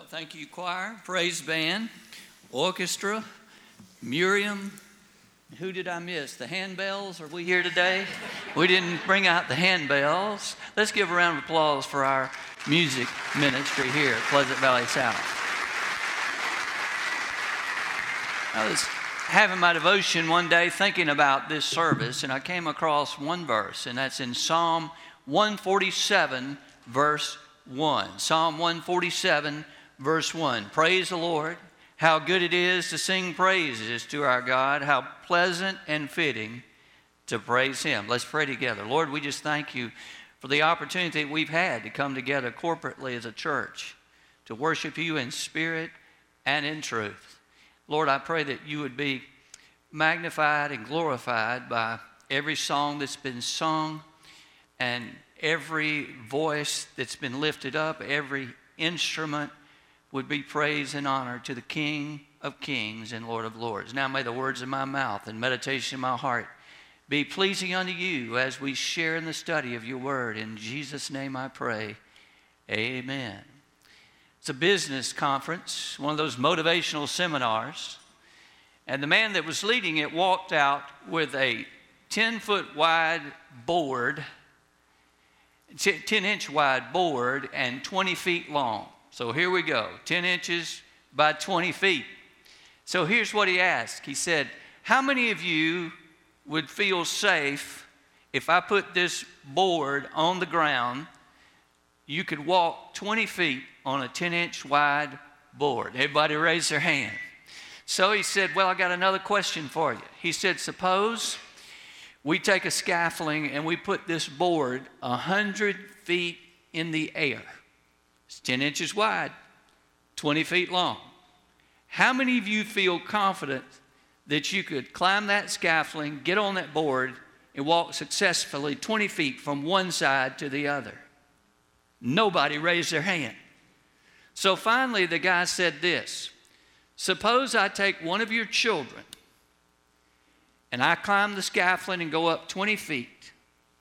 Thank you, choir, praise band, orchestra, Miriam. Who did I miss? The handbells? Are we here today? We didn't bring out the handbells. Let's give a round of applause for our music ministry here at Pleasant Valley South. I was having my devotion one day thinking about this service, and I came across one verse, and that's in Psalm 147, verse 1. Psalm 147, verse 1. Praise the Lord. How good it is to sing praises to our God. How pleasant and fitting to praise Him. Let's pray together. Lord, we just thank You for the opportunity that we've had to come together corporately as a church to worship You in spirit and in truth. Lord, I pray that You would be magnified and glorified by every song that's been sung and every voice that's been lifted up, every instrument would be praise and honor to the King of Kings and Lord of Lords. Now may the words of my mouth and meditation of my heart be pleasing unto You as we share in the study of Your word. In Jesus' name I pray, amen. It's a business conference, one of those motivational seminars, and the man that was leading it walked out with a 10-foot wide board, 10-inch wide board and 20 feet long. So here we go, 10 inches by 20 feet. So here's what he asked. He said, how many of you would feel safe if I put this board on the ground? You could walk 20 feet on a 10-inch wide board. Everybody raise their hand. So he said, well, I got another question for you. He said, suppose we take a scaffolding and we put this board 100 feet in the air. It's 10 inches wide, 20 feet long. How many of you feel confident that you could climb that scaffolding, get on that board, and walk successfully 20 feet from one side to the other? Nobody raised their hand. So finally the guy said this, suppose I take one of your children and I climb the scaffolding and go up 20 feet,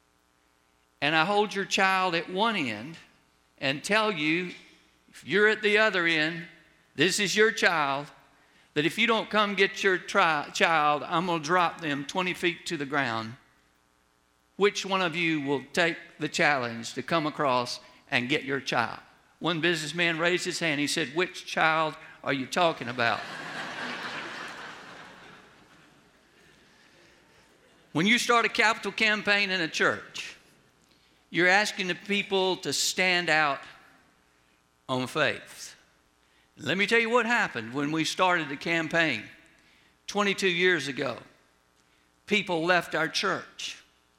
and I hold your child at one end and tell you, if you're at the other end, this is your child, that if you don't come get your child, I'm going to drop them 20 feet to the ground. Which one of you will take the challenge to come across and get your child? One businessman raised his hand. He said, which child are you talking about? When you start a capital campaign in a church, you're asking the people to stand out on faith. Let me tell you what happened when we started the campaign 22 years ago. People left our church.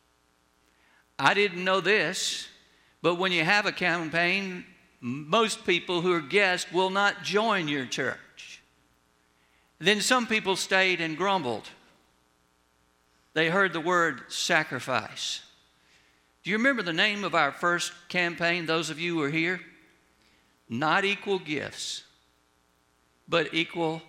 I didn't know this, but when you have a campaign, most people who are guests will not join your church. Then some people stayed and grumbled. They heard the word sacrifice. Do you remember the name of our first campaign, those of you who are here? Not equal gifts, but equal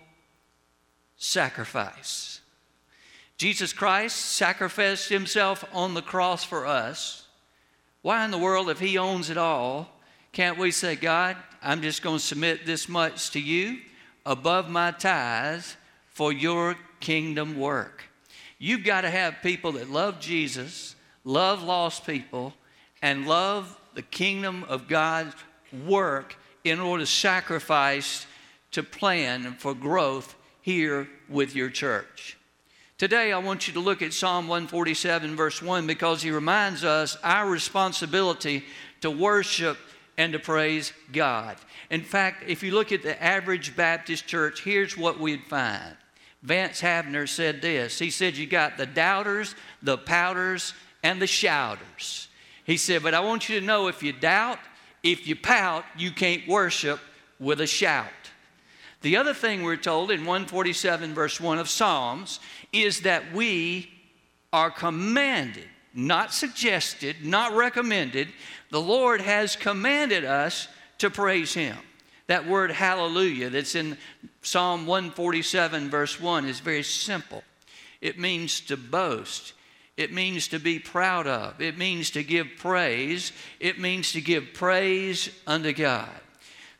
sacrifice. Jesus Christ sacrificed Himself on the cross for us. Why in the world, if He owns it all, can't we say, God, I'm just going to submit this much to You above my tithes for Your kingdom work? You've got to have people that love Jesus, love lost people, and love the kingdom of God's work in order to sacrifice to plan for growth here with your church. Today I want you to look at Psalm 147 verse 1 because he reminds us our responsibility to worship and to praise God. In fact, if you look at the average Baptist church, here's what we'd find. Vance Havner said this. He said you got the doubters, the pouters, and the shouters. He said, but I want you to know if you doubt, if you pout, you can't worship with a shout. The other thing we're told in 147 verse 1 of Psalms is that we are commanded, not suggested, not recommended. The Lord has commanded us to praise Him. That word hallelujah that's in Psalm 147 verse 1 is very simple. It means to boast. It means to be proud of. It means to give praise. It means to give praise unto God.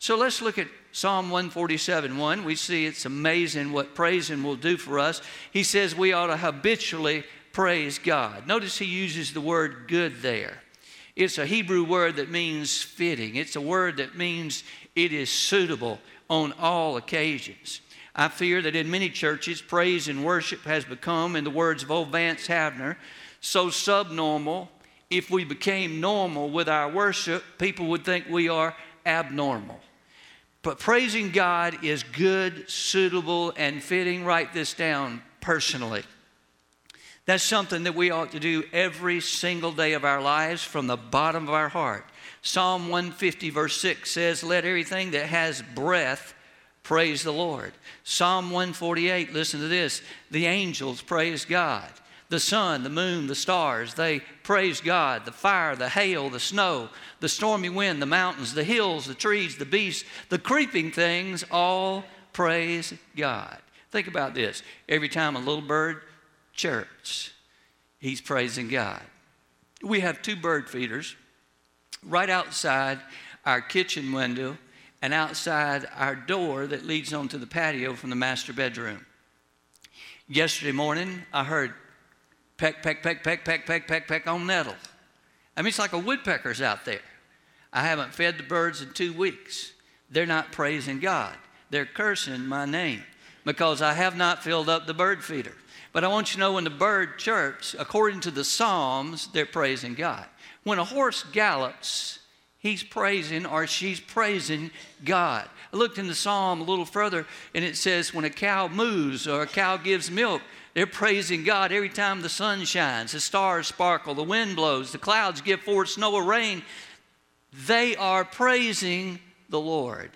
So let's look at Psalm 147:1. We see it's amazing what praising will do for us. He says we ought to habitually praise God. Notice he uses the word good there. It's a Hebrew word that means fitting. It's a word that means it is suitable on all occasions. I fear that in many churches, praise and worship has become, in the words of old Vance Havner, so subnormal. If we became normal with our worship, people would think we are abnormal. But praising God is good, suitable, and fitting. Write this down personally. That's something that we ought to do every single day of our lives from the bottom of our heart. Psalm 150 verse 6 says, let everything that has breath praise the Lord. Psalm 148, listen to this. The angels praise God. The sun, the moon, the stars, they praise God. The fire, the hail, the snow, the stormy wind, the mountains, the hills, the trees, the beasts, the creeping things all praise God. Think about this. Every time a little bird chirps, he's praising God. We have 2 bird feeders right outside our kitchen window and outside our door that leads onto the patio from the master bedroom. Yesterday morning, I heard peck, peck, peck, peck, peck, peck, peck, peck on nettle. I mean, it's like a woodpecker's out there. I haven't fed the birds in 2 weeks. They're not praising God. They're cursing my name because I have not filled up the bird feeder. But I want you to know when the bird chirps, according to the Psalms, they're praising God. When a horse gallops, he's praising or she's praising God. I looked in the Psalm a little further, and it says when a cow moves or a cow gives milk, they're praising God every time the sun shines, the stars sparkle, the wind blows, the clouds give forth snow or rain. They are praising the Lord.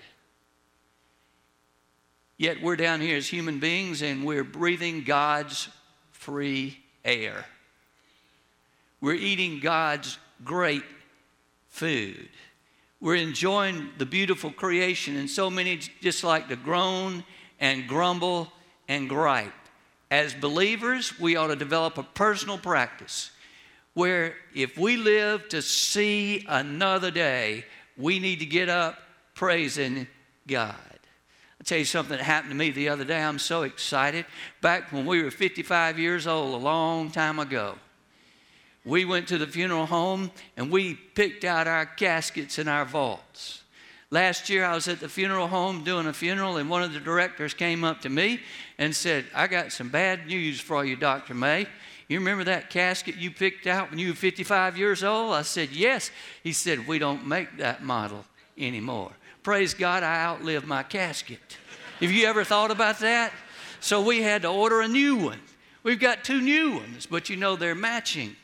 Yet we're down here as human beings and we're breathing God's free air. We're eating God's great food. We're enjoying the beautiful creation, and so many just like to groan and grumble and gripe. As believers, we ought to develop a personal practice where if we live to see another day, we need to get up praising God. I'll tell you something that happened to me the other day. I'm so excited. Back when we were 55 years old, a long time ago, we went to the funeral home and we picked out our caskets and our vaults. Last year I was at the funeral home doing a funeral, and one of the directors came up to me and said, I got some bad news for you, Dr. May. You remember that casket you picked out when you were 55 years old? I said, yes. He said, we don't make that model anymore. Praise God, I outlived my casket. Have you ever thought about that? So we had to order a new one. We've got 2 new ones, but you know they're matching.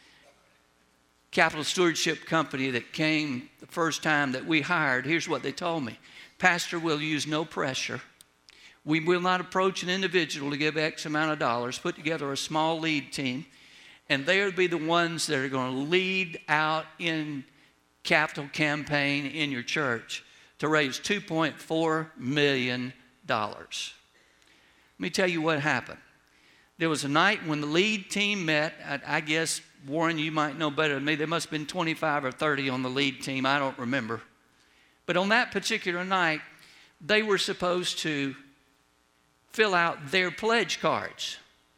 Capital Stewardship Company that came the first time that we hired, here's what they told me. Pastor, will use no pressure. We will not approach an individual to give X amount of dollars, put together a small lead team, and they will be the ones that are going to lead out in capital campaign in your church to raise $2.4 million. Let me tell you what happened. There was a night when the lead team met. I guess, Warren, you might know better than me. There must have been 25 or 30 on the lead team. I don't remember. But on that particular night, they were supposed to fill out their pledge cards.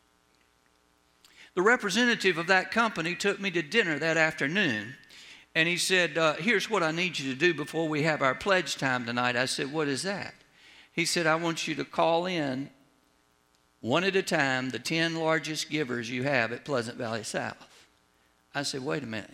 The representative of that company took me to dinner that afternoon, and he said, here's what I need you to do before we have our pledge time tonight. I said, what is that? He said, I want you to call in one at a time the 10 largest givers you have at Pleasant Valley South. I said, wait a minute.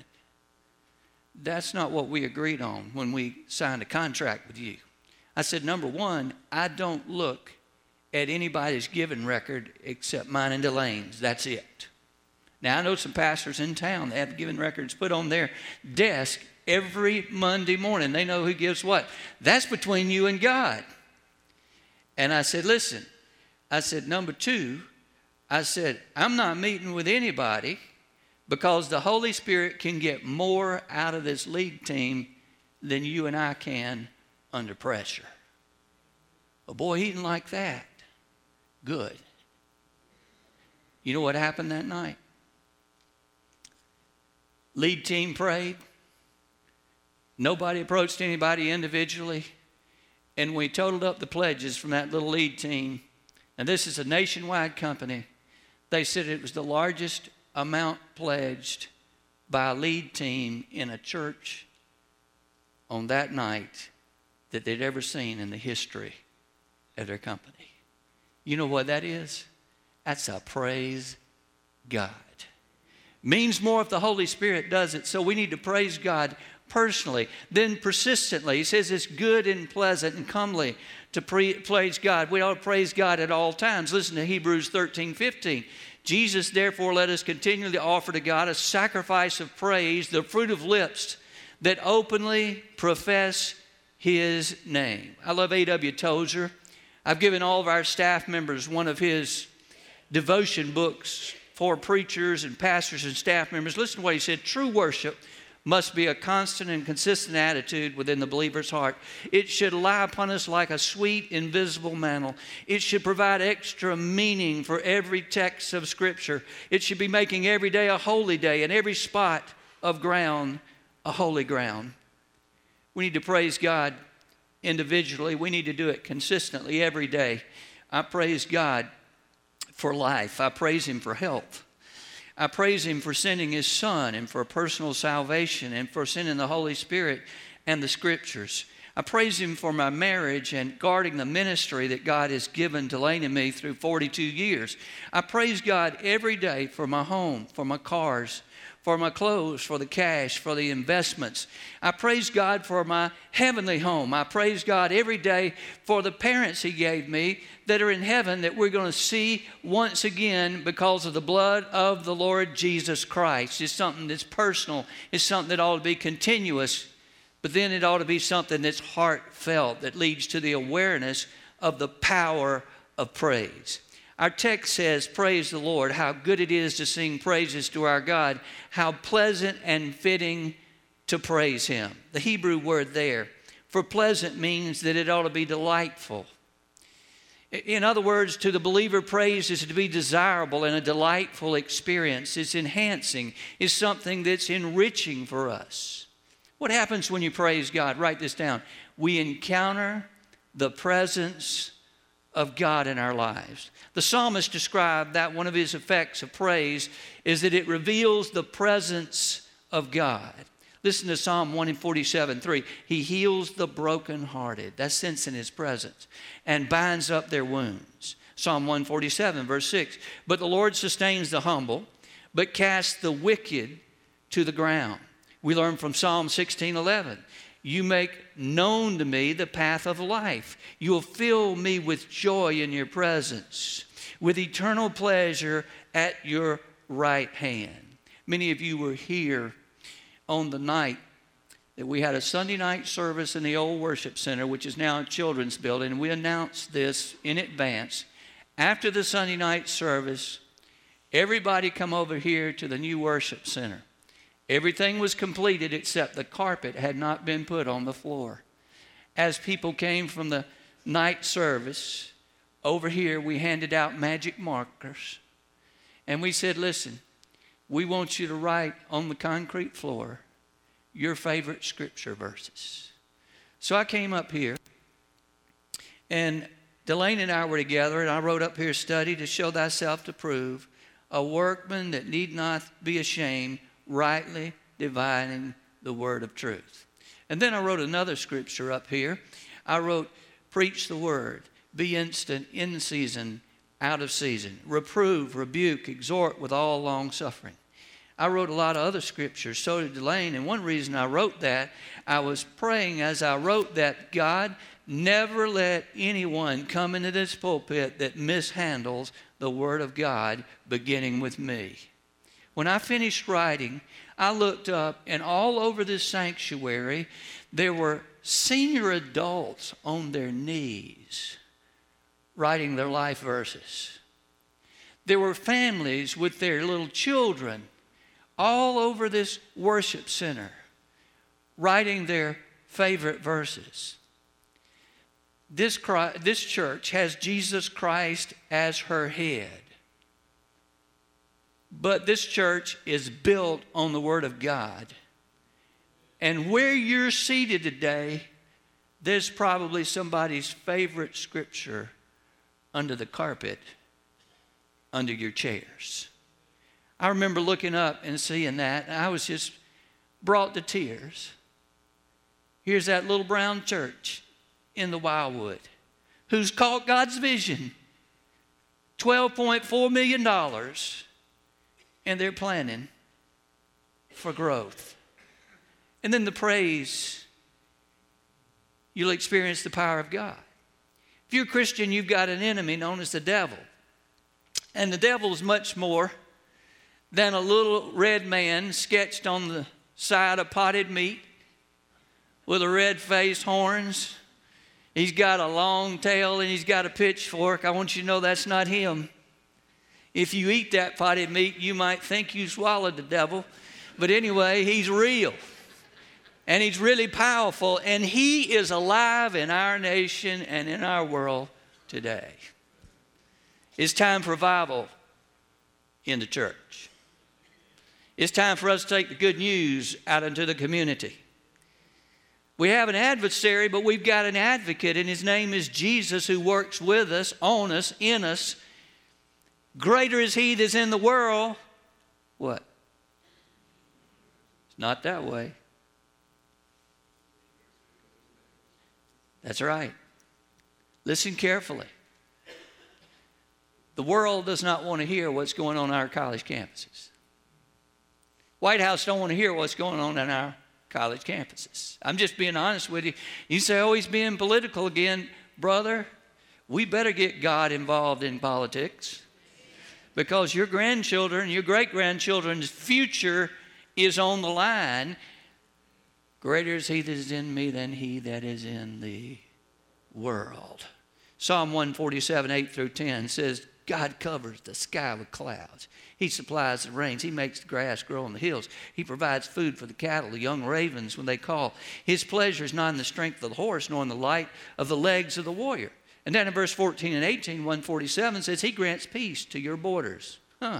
That's not what we agreed on when we signed a contract with you. I said, number one, I don't look at anybody's giving record except mine and Delaine's. That's it. Now, I know some pastors in town that have giving records put on their desk every Monday morning. They know who gives what. That's between you and God. And I said, listen, I said, number two, I said, I'm not meeting with anybody because the Holy Spirit can get more out of this lead team than you and I can under pressure. Oh boy, he didn't like that. Good. You know what happened that night? Lead team prayed. Nobody approached anybody individually. And we totaled up the pledges from that little lead team. And this is a nationwide company. They said it was the largest amount pledged by a lead team in a church on that night that they'd ever seen in the history of their company. You know what that is? That's a praise God. Means more if the Holy Spirit does it. So we need to praise God personally, then persistently. He says it's good and pleasant and comely to praise God. We ought to praise God at all times. Listen to Hebrews 13:15. Jesus, therefore, let us continually offer to God a sacrifice of praise, the fruit of lips that openly profess His name. I love A.W. Tozer. I've given all of our staff members one of his devotion books for preachers and pastors and staff members. Listen to what he said. True worship must be a constant and consistent attitude within the believer's heart. It should lie upon us like a sweet, invisible mantle. It should provide extra meaning for every text of Scripture. It should be making every day a holy day and every spot of ground a holy ground. We need to praise God individually. We need to do it consistently every day. I praise God for life. I praise Him for health. I praise Him for sending His Son and for personal salvation and for sending the Holy Spirit and the Scriptures. I praise Him for my marriage and guarding the ministry that God has given Delaney and me through 42 years. I praise God every day for my home, for my cars, for my clothes, for the cash, for the investments. I praise God for my heavenly home. I praise God every day for the parents He gave me that are in heaven that we're going to see once again because of the blood of the Lord Jesus Christ. It's something that's personal. It's something that ought to be continuous, but then it ought to be something that's heartfelt, that leads to the awareness of the power of praise. Our text says, praise the Lord, how good it is to sing praises to our God, how pleasant and fitting to praise Him. The Hebrew word there for pleasant means that it ought to be delightful. In other words, to the believer, praise is to be desirable and a delightful experience. It's enhancing. It's something that's enriching for us. What happens when you praise God? Write this down. We encounter the presence of God in our lives. The psalmist described that one of his effects of praise is that it reveals the presence of God. Listen to Psalm 147:3. He heals the brokenhearted. That's sensing His presence. And binds up their wounds. Psalm 147 verse 6. But the Lord sustains the humble, but casts the wicked to the ground. We learn from Psalm 16:11. You make known to me the path of life. You will fill me with joy in your presence, with eternal pleasure at your right hand. Many of you were here on the night that we had a Sunday night service in the old worship center, which is now a children's building. We announced this in advance. After the Sunday night service, everybody come over here to the new worship center. Everything was completed except the carpet had not been put on the floor. As people came from the night service, over here we handed out magic markers. And we said, listen, we want you to write on the concrete floor your favorite scripture verses. So I came up here, and Delaney and I were together, and I wrote up here, study to show thyself to prove, a workman that need not be ashamed, rightly dividing the word of truth. And then I wrote another scripture up here. I wrote, preach the word, be instant, in season, out of season, reprove, rebuke, exhort with all long suffering. I wrote a lot of other scriptures, so did Delane, and one reason I wrote that, I was praying as I wrote that, God, never let anyone come into this pulpit that mishandles the word of God, beginning with me. When I finished writing, I looked up, and all over this sanctuary, there were senior adults on their knees writing their life verses. There were families with their little children all over this worship center writing their favorite verses. This church has Jesus Christ as her head. But this church is built on the Word of God. And where you're seated today, there's probably somebody's favorite scripture under the carpet, under your chairs. I remember looking up and seeing that, and I was just brought to tears. Here's that little brown church in the Wildwood who's caught God's vision, $12.4 million, and they're planning for growth. And then the praise, you'll experience the power of God. If you're a Christian, you've got an enemy known as the devil. And the devil is much more than a little red man sketched on the side of potted meat with a red face, horns. He's got a long tail and he's got a pitchfork. I want you to know that's not him. If you eat that potted meat, you might think you swallowed the devil. But anyway, he's real. And he's really powerful. And he is alive in our nation and in our world today. It's time for revival in the church. It's time for us to take the good news out into the community. We have an adversary, but we've got an advocate, and his name is Jesus, who works with us, on us, in us. Greater is he that's in the world. What? It's not that way. That's right. Listen carefully. The world does not want to hear what's going on our college campuses. White House don't want to hear what's going on in our college campuses. I'm just being honest with you. You say, oh, he's being political again. Brother, we better get God involved in politics, because your grandchildren, your great-grandchildren's future is on the line. Greater is he that is in me than he that is in the world. Psalm 147, 8 through 10 says, God covers the sky with clouds. He supplies the rains. He makes the grass grow on the hills. He provides food for the cattle, the young ravens when they call. His pleasure is not in the strength of the horse, nor in the light of the legs of the warrior. And then in verse 14 and 18, 147 says, he grants peace to your borders.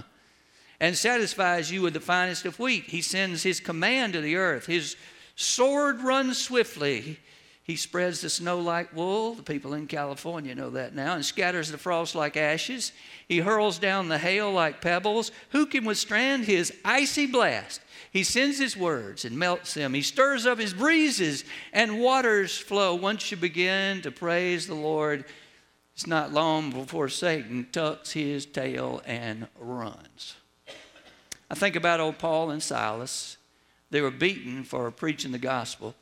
And satisfies you with the finest of wheat. He sends his command to the earth. His sword runs swiftly. He spreads the snow like wool. The people in California know that now. And scatters the frost like ashes. He hurls down the hail like pebbles. Who can withstand his icy blast? He sends his words and melts them. He stirs up his breezes and waters flow. Once you begin to praise the Lord, it's not long before Satan tucks his tail and runs. I think about old Paul and Silas. They were beaten for preaching the gospel.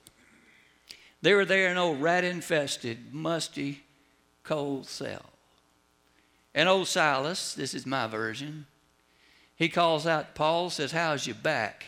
They were there in an old rat-infested, musty, cold cell. And old Silas, this is my version, he calls out Paul, says, how's your back?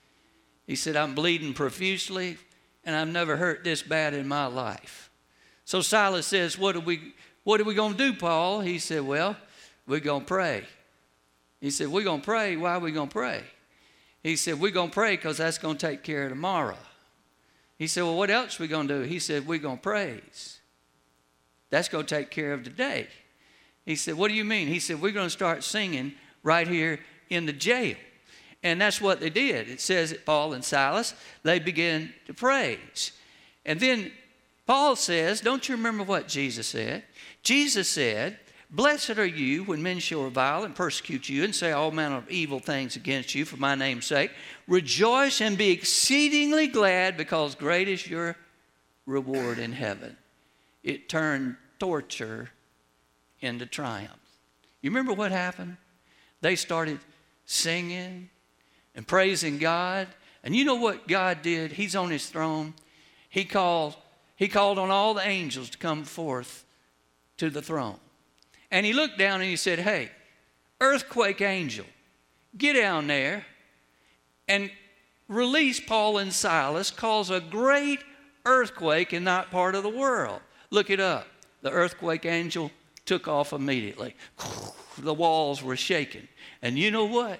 He said, I'm bleeding profusely, and I've never hurt this bad in my life. So Silas says, what are we going to do, Paul? He said, well, we're going to pray. He said, we're going to pray. Why are we going to pray? He said, we're going to pray because that's going to take care of tomorrow. He said, well, what else are we going to do? He said, we're going to praise. That's going to take care of today. He said, what do you mean? He said, we're going to start singing right here in the jail. And that's what they did. It says that Paul and Silas, they began to praise. And then Paul says, don't you remember what Jesus said? Jesus said, blessed are you when men shall revile and persecute you and say all manner of evil things against you for my name's sake. Rejoice and be exceedingly glad, because great is your reward in heaven. It turned torture into triumph. You remember what happened? They started singing and praising God. And you know what God did? He's on his throne. He called on all the angels to come forth to the throne. And he looked down and he said, hey, earthquake angel, get down there and release Paul and Silas, cause a great earthquake in that part of the world. Look it up. The earthquake angel took off immediately. The walls were shaking. And you know what?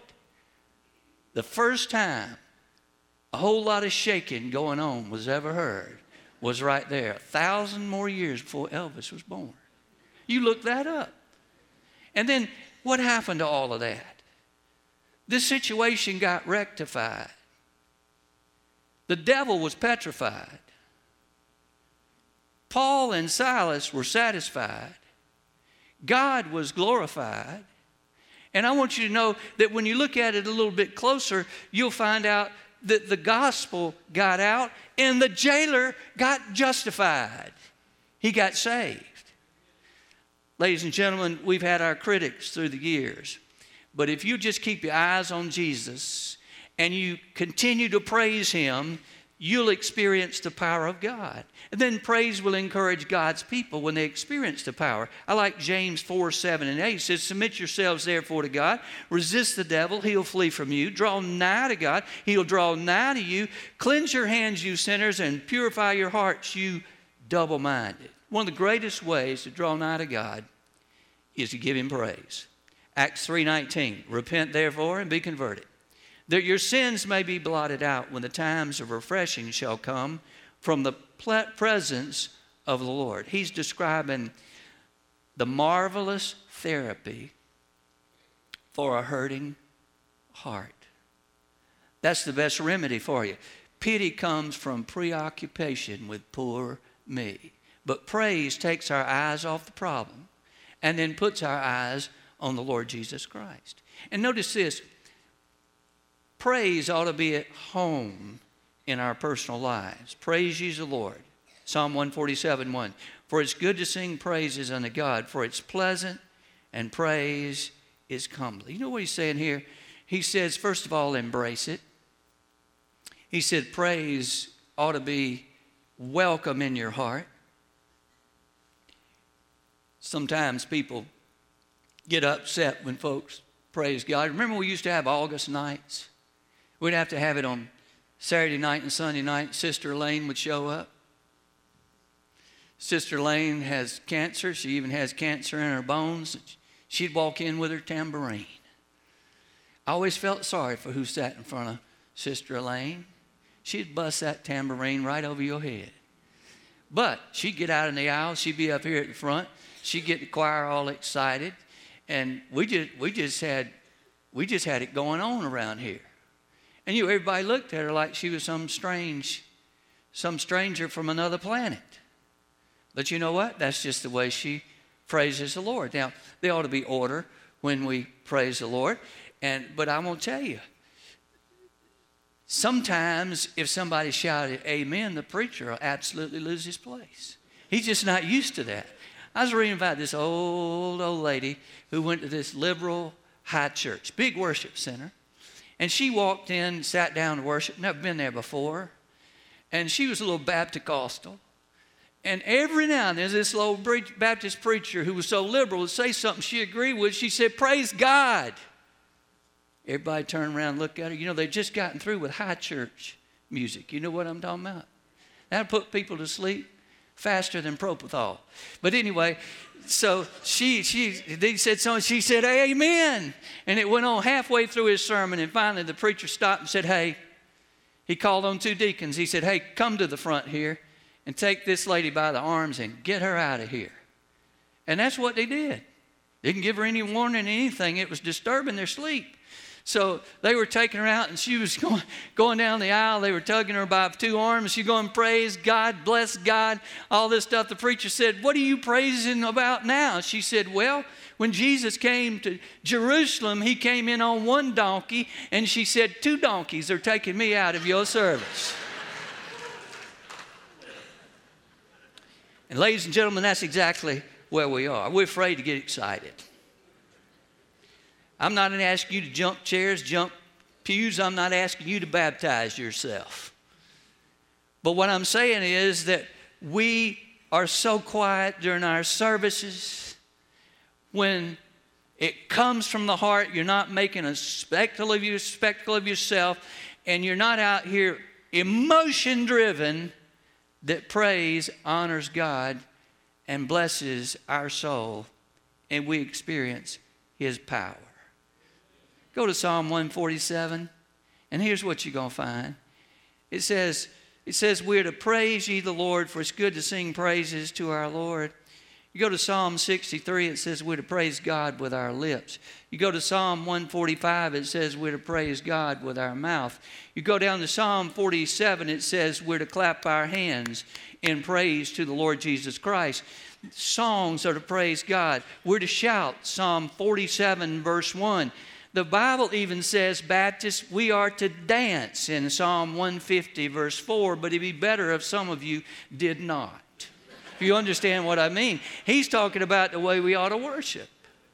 The first time a whole lot of shaking going on was ever heard was right there, 1,000 more years before Elvis was born. You look that up. And then what happened to all of that? This situation got rectified. The devil was petrified. Paul and Silas were satisfied. God was glorified. And I want you to know that when you look at it a little bit closer, you'll find out that the gospel got out and the jailer got justified. He got saved. Ladies and gentlemen, we've had our critics through the years. But if you just keep your eyes on Jesus and you continue to praise Him, you'll experience the power of God. And then praise will encourage God's people when they experience the power. I like James 4, 7 and 8. It says, submit yourselves therefore to God. Resist the devil, he'll flee from you. Draw nigh to God, he'll draw nigh to you. Cleanse your hands, you sinners, and purify your hearts, you double-minded. One of the greatest ways to draw nigh to God is to give Him praise. Acts 3:19, repent therefore and be converted, that your sins may be blotted out when the times of refreshing shall come from the presence of the Lord. He's describing the marvelous therapy for a hurting heart. That's the best remedy for you. Pity comes from preoccupation with poor me. But praise takes our eyes off the problem and then puts our eyes on the Lord Jesus Christ. And notice this. Praise ought to be at home in our personal lives. Praise ye the Lord. Psalm 147:1. For it's good to sing praises unto God, for it's pleasant and praise is comely. You know what he's saying here? He says, first of all, embrace it. He said praise ought to be welcome in your heart. Sometimes people get upset when folks praise God. Remember we used to have August nights? We'd have to have it on Saturday night and Sunday night. Sister Elaine would show up. Sister Elaine has cancer. She even has cancer in her bones. She'd walk in with her tambourine. I always felt sorry for who sat in front of Sister Elaine. She'd bust that tambourine right over your head. But she'd get out in the aisle. She'd be up here at the front. She'd get the choir all excited. And we just had it going on around here. And everybody looked at her like she was some stranger from another planet. But you know what? That's just the way she praises the Lord. Now, there ought to be order when we praise the Lord. But I won't tell you. Sometimes if somebody shouted amen, the preacher will absolutely lose his place. He's just not used to that. I was reading about this old lady who went to this liberal high church, big worship center. And she walked in, sat down to worship, never been there before. And she was a little Baptist-costal. And every now and then, this little Baptist preacher who was so liberal would say something she agreed with. She said, praise God. Everybody turned around and looked at her. You know, they'd just gotten through with high church music. You know what I'm talking about? That'd put people to sleep faster than propofol. But anyway, so they said something. She said, amen. And it went on halfway through his sermon. And finally the preacher stopped and said, hey, he called on two deacons. He said, hey, come to the front here and take this lady by the arms and get her out of here. And that's what they did. Didn't give her any warning or anything. It was disturbing their sleep. So they were taking her out, and she was going down the aisle. They were tugging her by two arms. She going, praise God, bless God, all this stuff. The preacher said, what are you praising about now? She said, well, when Jesus came to Jerusalem, he came in on one donkey, and she said, 2 donkeys are taking me out of your service. And ladies and gentlemen, that's exactly where we are. We're afraid to get excited. I'm not asking you to jump chairs, jump pews. I'm not asking you to baptize yourself. But what I'm saying is that we are so quiet during our services. When it comes from the heart, you're not making a spectacle of yourself, and you're not out here emotion-driven. That praise honors God and blesses our soul, and we experience His power. Go to Psalm 147, and here's what you're going to find. It says, we're to praise ye the Lord, for it's good to sing praises to our Lord. You go to Psalm 63, it says we're to praise God with our lips. You go to Psalm 145, it says we're to praise God with our mouth. You go down to Psalm 47, it says we're to clap our hands in praise to the Lord Jesus Christ. Songs are to praise God. We're to shout, Psalm 47, verse 1. The Bible even says, Baptists, we are to dance in Psalm 150, verse 4, but it'd be better if some of you did not. If you understand what I mean. He's talking about the way we ought to worship.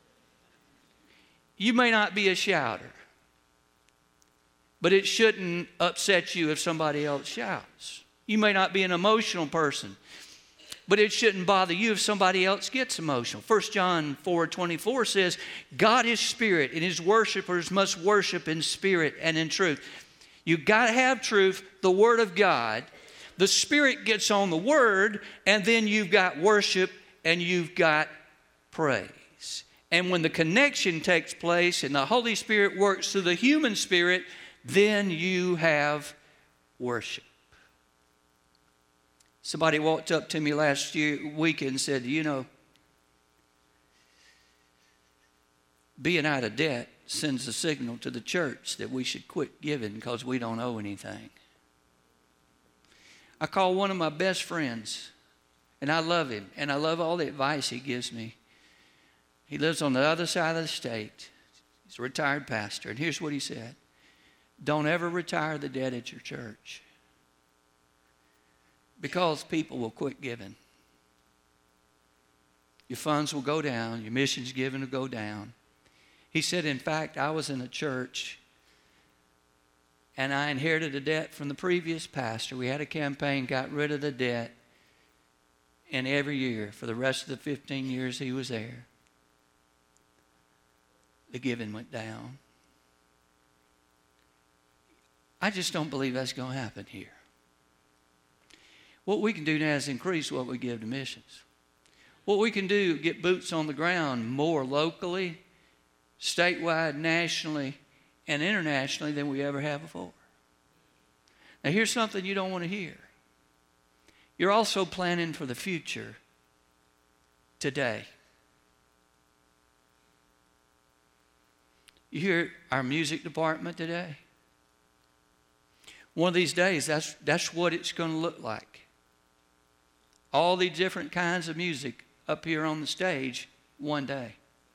You may not be a shouter, but it shouldn't upset you if somebody else shouts. You may not be an emotional person, but it shouldn't bother you if somebody else gets emotional. 1 John 4:24 says, God is spirit, and his worshipers must worship in spirit and in truth. You've got to have truth, the Word of God. The Spirit gets on the Word, and then you've got worship and you've got praise. And when the connection takes place and the Holy Spirit works through the human spirit, then you have worship. Somebody walked up to me last week and said, you know, being out of debt sends a signal to the church that we should quit giving because we don't owe anything. I call one of my best friends, and I love him, and I love all the advice he gives me. He lives on the other side of the state. He's a retired pastor, and here's what he said. Don't ever retire the debt at your church because people will quit giving. Your funds will go down. Your missions giving will go down. He said, in fact, I was in a church and I inherited a debt from the previous pastor. We had a campaign, got rid of the debt. And every year, for the rest of the 15 years he was there, the giving went down. I just don't believe that's going to happen here. What we can do now is increase what we give to missions. What we can do, get boots on the ground more locally, statewide, nationally, and internationally than we ever have before. Now here's something you don't want to hear. You're also planning for the future today. You hear our music department today? One of these days, that's what it's going to look like. All these different kinds of music up here on the stage one day.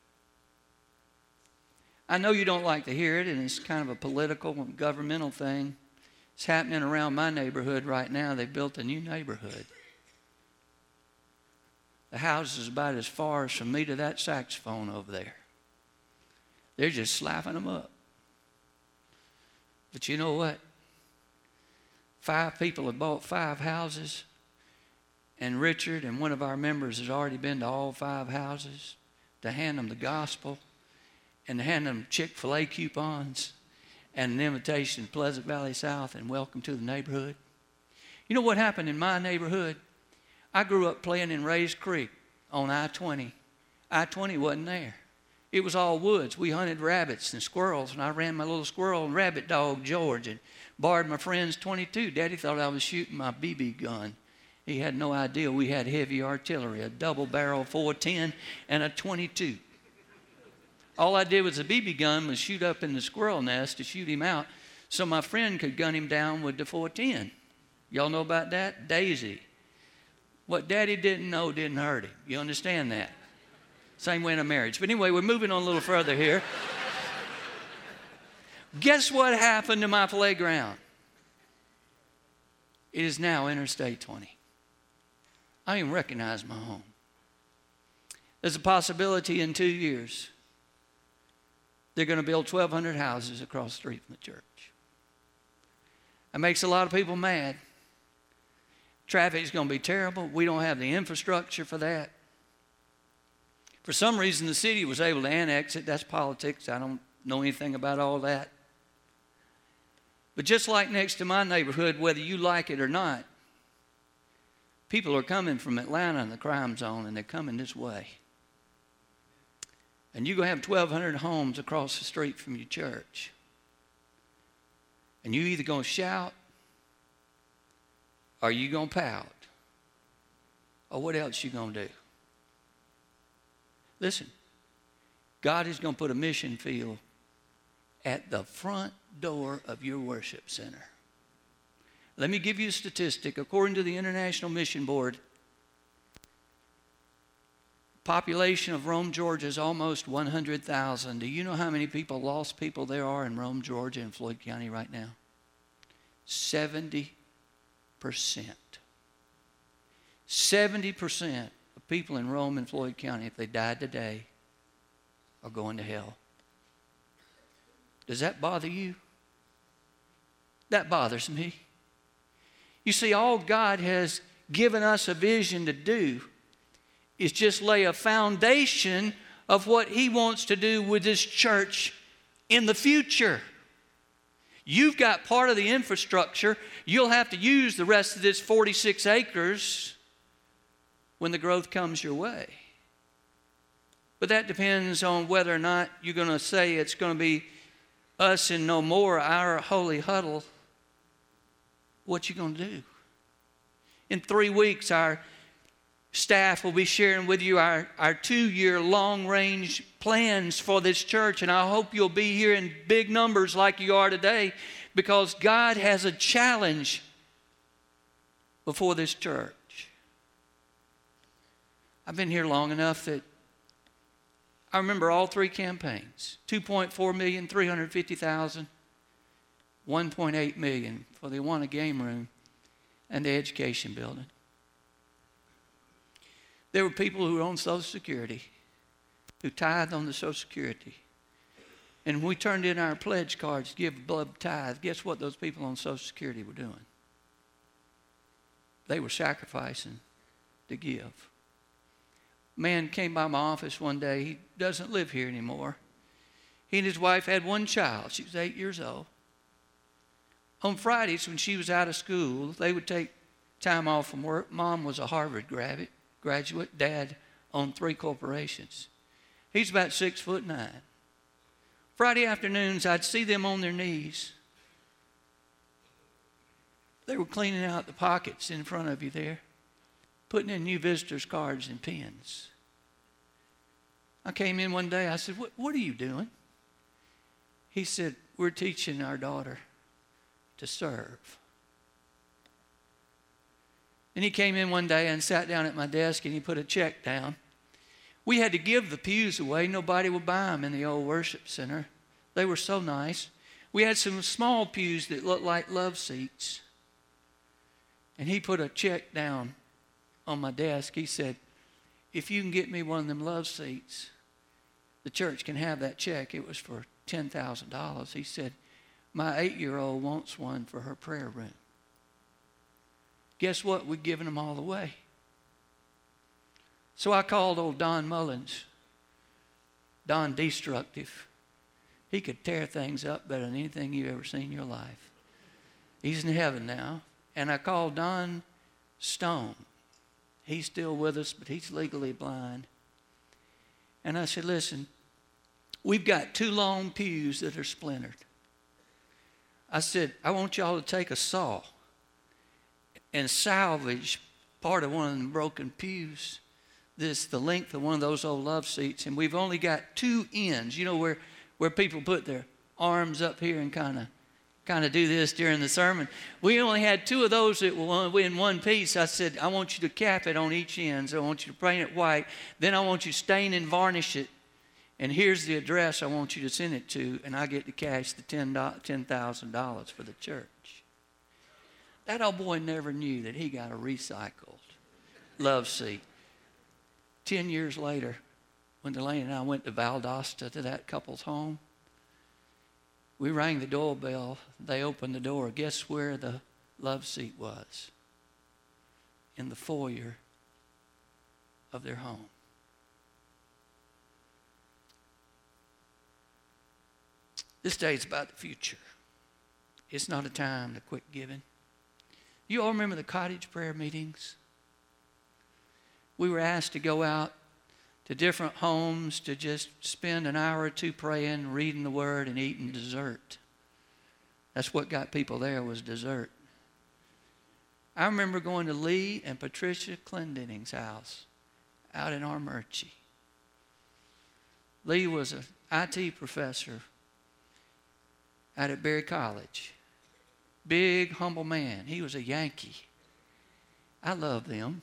I know you don't like to hear it, and it's kind of a political and governmental thing. It's happening around my neighborhood right now. They built a new neighborhood. The house is about as far as from me to that saxophone over there. They're just slapping them up. But you know what? 5 people have bought 5 houses, and Richard and one of our members has already been to all 5 houses to hand them the gospel and to hand them Chick-fil-A coupons and an invitation to Pleasant Valley South and welcome to the neighborhood. You know what happened in my neighborhood? I grew up playing in Rays Creek on I-20. I-20 wasn't there. It was all woods. We hunted rabbits and squirrels, and I ran my little squirrel and rabbit dog, George, and borrowed my friend's .22. Daddy thought I was shooting my BB gun. He had no idea we had heavy artillery, a double-barrel .410 and a .22. All I did with the BB gun was shoot up in the squirrel nest to shoot him out so my friend could gun him down with the .410. Y'all know about that? Daisy. What Daddy didn't know didn't hurt him. You understand that? Same way in a marriage. But anyway, we're moving on a little further here. Guess what happened to my playground? It is now Interstate 20. I don't even recognize my home. There's a possibility in 2 years they're going to build 1,200 houses across the street from the church. That makes a lot of people mad. Traffic is going to be terrible. We don't have the infrastructure for that. For some reason, the city was able to annex it. That's politics. I don't know anything about all that. But just like next to my neighborhood, whether you like it or not, people are coming from Atlanta and the crime zone, and they're coming this way. And you're going to have 1,200 homes across the street from your church. And you're either going to shout or you're going to pout. Or what else you going to do? Listen, God is going to put a mission field at the front door of your worship center. Let me give you a statistic. According to the International Mission Board, population of Rome, Georgia is almost 100,000. Do you know how many lost people there are in Rome, Georgia, and Floyd County right now? 70%. 70% of people in Rome and Floyd County, if they died today, are going to hell. Does that bother you? That bothers me. You see, all God has given us a vision to do is just lay a foundation of what He wants to do with this church in the future. You've got part of the infrastructure. You'll have to use the rest of this 46 acres when the growth comes your way. But that depends on whether or not you're going to say it's going to be us and no more, our holy huddle. What you going to do? In 3 weeks, our staff will be sharing with you our 2-year long-range plans for this church. And I hope you'll be here in big numbers like you are today, because God has a challenge before this church. I've been here long enough that I remember all 3 campaigns. 2.4 million, 350,000, 1.8 million for the Awana game room and the education building. There were people who were on Social Security, who tithed on the Social Security. And when we turned in our pledge cards to give blood tithe, guess what those people on Social Security were doing? They were sacrificing to give. A man came by my office one day. He doesn't live here anymore. He and his wife had 1 child. She was 8 years old. On Fridays, when she was out of school, they would take time off from work. Mom was a Harvard graduate. Dad owned 3 corporations. He's about 6'9". Friday afternoons, I'd see them on their knees. They were cleaning out the pockets in front of you there, putting in new visitors cards and pens. I came in one day. I said, what are you doing? He said, we're teaching our daughter to serve. And he came in one day and sat down at my desk and he put a check down. We had to give the pews away. Nobody would buy them in the old worship center. They were so nice. We had some small pews that looked like love seats. And he put a check down on my desk. He said, if you can get me one of them love seats, the church can have that check. It was for $10,000. He said, my 8-year-old wants one for her prayer room. Guess what? We've given them all away. So I called old Don Mullins. Don Destructive. He could tear things up better than anything you've ever seen in your life. He's in heaven now. And I called Don Stone. He's still with us, but he's legally blind. And I said, listen, we've got 2 long pews that are splintered. I said, I want y'all to take a saw and salvage part of one of them broken pews, the length of one of those old love seats. And we've only got 2 ends, you know, where people put their arms up here and kind of do this during the sermon. We only had 2 of those that were in one piece. I said, I want you to cap it on each end. So I want you to paint it white. Then I want you to stain and varnish it. And here's the address I want you to send it to, and I get to cash the $10,000 for the church. That old boy never knew that he got a recycled love seat. 10 years later, when Delaney and I went to Valdosta to that couple's home, we rang the doorbell. They opened the door. Guess where the love seat was? In the foyer of their home. This day is about the future. It's not a time to quit giving. You all remember the cottage prayer meetings? We were asked to go out to different homes to just spend an hour or 2 praying, reading the Word, and eating dessert. That's what got people there, was dessert. I remember going to Lee and Patricia Clendening's house out in Armurchie. Lee was an IT professor out at Berry College. Big, humble man. He was a Yankee. I love them.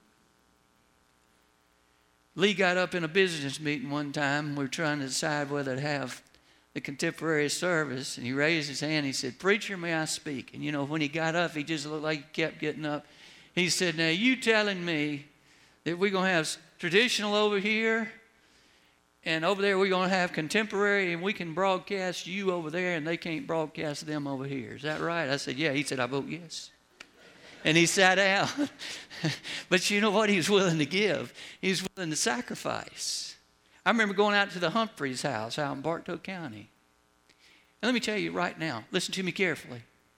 Lee got up in a business meeting one time. We were trying to decide whether to have the contemporary service, and he raised his hand. He said, "Preacher, may I speak?" And you know, when he got up, he just looked like he kept getting up. He said, "Now, you telling me that we're going to have traditional over here, and over there we're going to have contemporary, and we can broadcast you over there, and they can't broadcast them over here. Is that right?" I said, "Yeah." He said, "I vote yes." And he sat down. But you know what? He was willing to give. He was willing to sacrifice. I remember going out to the Humphreys house out in Bartow County. And let me tell you right now, listen to me carefully.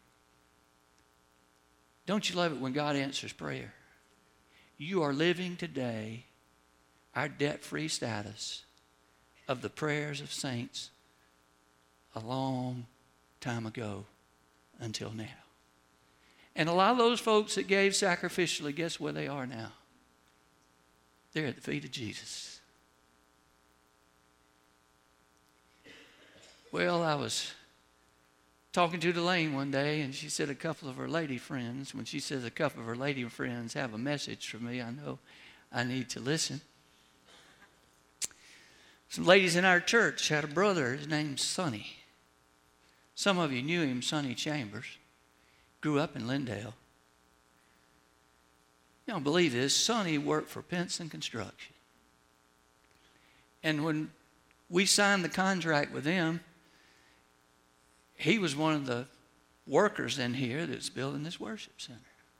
Don't you love it when God answers prayer? You are living today our debt-free status of the prayers of saints a long time ago until now. And a lot of those folks that gave sacrificially, guess where they are now? They're at the feet of Jesus. Well, I was talking to Delane one day, and she said a couple of her lady friends, when she says a couple of her lady friends have a message for me, I know I need to listen. Some ladies in our church had a brother, his name's Sonny. Some of you knew him, Sonny Chambers. Grew up in Lindale. You don't believe this, Sonny worked for Pinson Construction. And when we signed the contract with them, he was one of the workers in here that's building this worship center.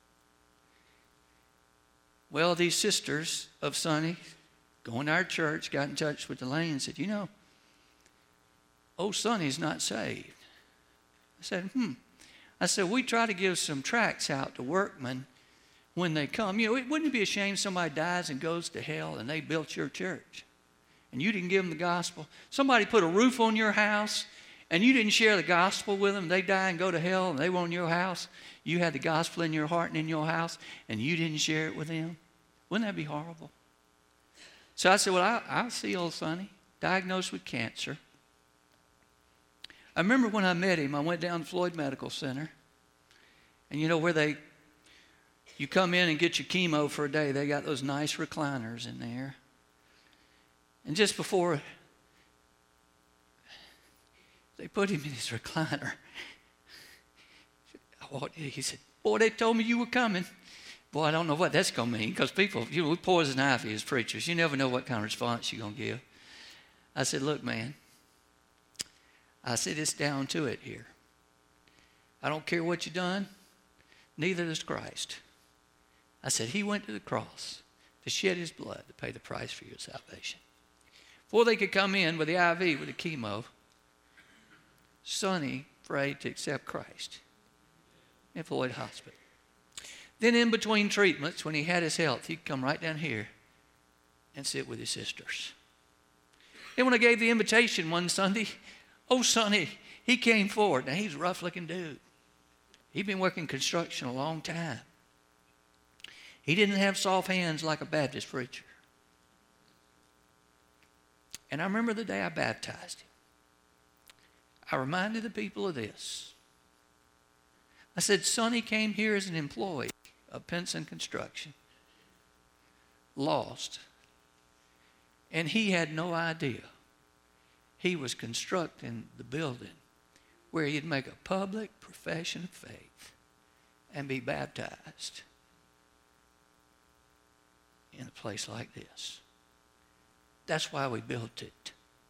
Well, these sisters of Sonny, going to our church, got in touch with Delane and said, "You know, old Sonny's not saved." I said, I said, "We try to give some tracts out to workmen when they come. You know, wouldn't it be a shame somebody dies and goes to hell and they built your church and you didn't give them the gospel? Somebody put a roof on your house and you didn't share the gospel with them. They die and go to hell and they were on your house. You had the gospel in your heart and in your house and you didn't share it with them. Wouldn't that be horrible?" So I said, "Well, I'll see old Sonny, diagnosed with cancer." I remember when I met him, I went down to Floyd Medical Center. And you know where you come in and get your chemo for a day, they got those nice recliners in there. And just before they put him in his recliner, he said, "Boy, they told me you were coming." Boy, I don't know what that's going to mean, because people, you know, we poison ivy as preachers. You never know what kind of response you're going to give. I said, "Look, man," I said, "it's down to it here. I don't care what you've done, neither does Christ." I said, "He went to the cross to shed his blood to pay the price for your salvation." Before they could come in with the IV, with the chemo, Sonny prayed to accept Christ in Floyd Hospital. Then in between treatments, when he had his health, he'd come right down here and sit with his sisters. Then when I gave the invitation one Sunday, old Sonny, he came forward. Now, he's a rough-looking dude. He'd been working construction a long time. He didn't have soft hands like a Baptist preacher. And I remember the day I baptized him. I reminded the people of this. I said, "Sonny came here as an employee of Pinson Construction, lost, and he had no idea he was constructing the building where he'd make a public profession of faith and be baptized in a place like this." That's why we built it,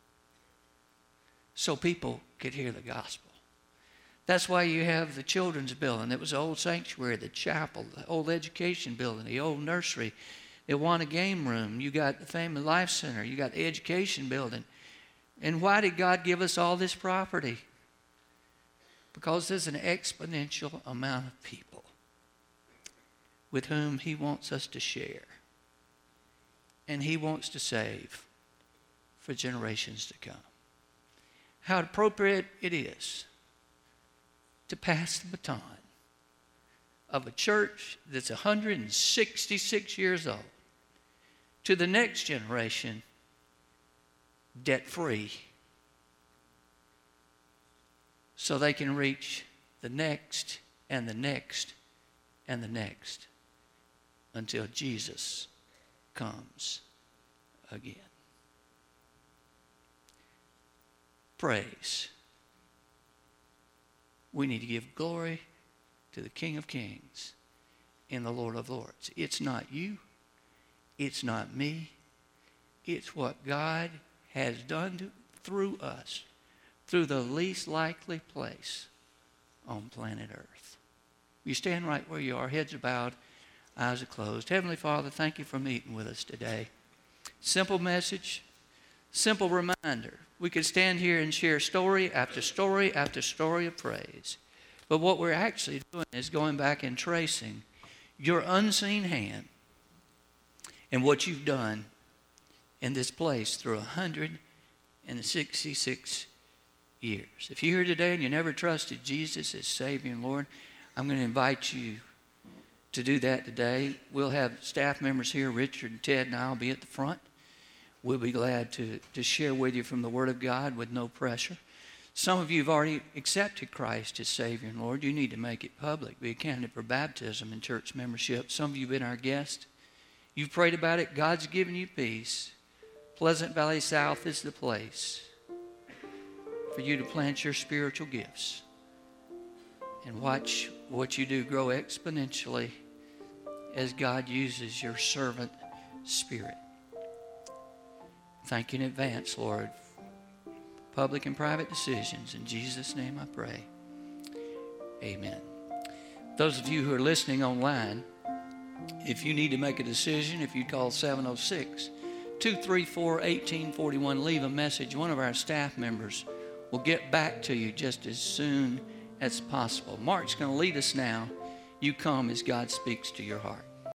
so people could hear the gospel. That's why you have the children's building. It was the old sanctuary, the chapel, the old education building, the old nursery, the Awana game room. You got the Family Life Center. You got the education building. And why did God give us all this property? Because there's an exponential amount of people with whom he wants us to share. And he wants to save for generations to come. How appropriate it is to pass the baton of a church that's 166 years old to the next generation debt-free so they can reach the next and the next and the next until Jesus comes again. Praise. We need to give glory to the King of Kings and the Lord of Lords. It's not you. It's not me. It's what God has done through us, through the least likely place on planet Earth. You stand right where you are, heads are bowed, eyes are closed. Heavenly Father, thank you for meeting with us today. Simple message, simple reminder. We could stand here and share story after story after story of praise. But what we're actually doing is going back and tracing your unseen hand and what you've done in this place through 166 years. If you're here today and you never trusted Jesus as Savior and Lord, I'm going to invite you to do that today. We'll have staff members here, Richard and Ted and I will be at the front. We'll be glad to share with you from the Word of God with no pressure. Some of you have already accepted Christ as Savior and Lord. You need to make it public. Be a candidate for baptism and church membership. Some of you have been our guests. You've prayed about it. God's given you peace. Pleasant Valley South is the place for you to plant your spiritual gifts and watch what you do grow exponentially as God uses your servant spirit. Thank you in advance, Lord. Public and private decisions. In Jesus' name I pray. Amen. Those of you who are listening online, if you need to make a decision, if you call 706-234-1841, leave a message. One of our staff members will get back to you just as soon as possible. Mark's going to lead us now. You come as God speaks to your heart.